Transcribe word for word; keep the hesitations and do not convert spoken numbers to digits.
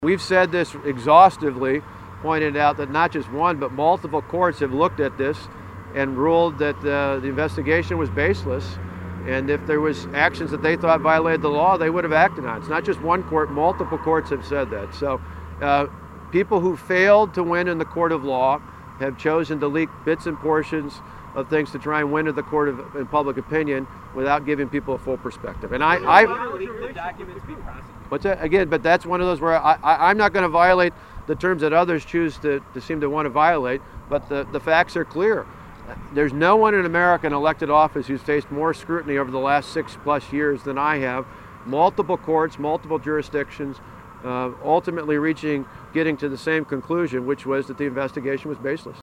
We've said this exhaustively, pointed out that not just one but multiple courts have looked at this and ruled that uh, the investigation was baseless, and if there was actions that they thought violated the law, they would have acted on it. It's not just one court, multiple courts have said that. So uh, people who failed to win in the court of law have chosen to leak bits and portions of things to try and win in the court of in public opinion without giving people a full perspective. And I, I what's that again? But that's one of those where I, I, I'm not going to violate the terms that others choose to, to seem to want to violate. But the, the facts are clear. There's no one in America in elected office who's faced more scrutiny over the last six plus years than I have. Multiple courts, multiple jurisdictions, uh, ultimately reaching, getting to the same conclusion, which was that the investigation was baseless.